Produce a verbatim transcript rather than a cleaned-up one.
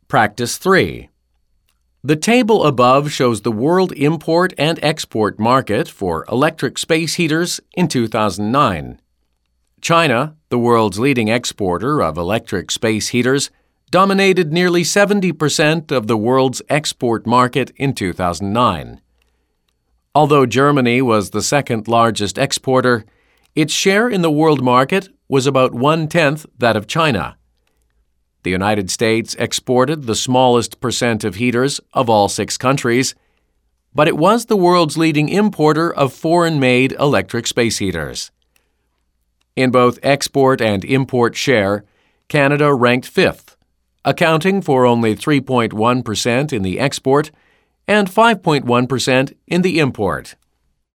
Practice three. The table above shows the world import and export market for electric space heaters in two thousand nine. China, the world's leading exporter of electric space heaters, dominated nearly seventy percent of the world's export market in two thousand nine. Although Germany was the second largest exporter, its share in the world market was about one-tenth that of China. The United States exported the smallest percent of heaters of all six countries, but it was the world's leading importer of foreign-made electric space heaters. In both export and import share, Canada ranked fifth, accounting for only three point one percent in the export and five point one percent in the import.